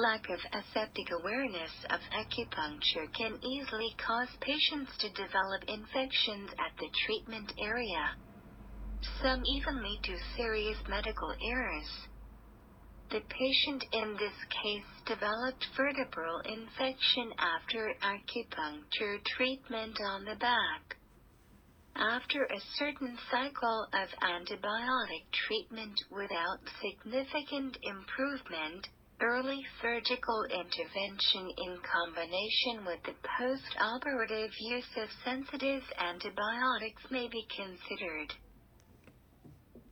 Lack of aseptic awareness of acupuncture can easily cause patients to develop infections at the treatment area. Some even lead to serious medical errors. The patient in this case developed vertebral infection after acupuncture treatment on the back. After a certain cycle of antibiotic treatment without significant improvement, early surgical intervention in combination with the post-operative use of sensitive antibiotics may be considered.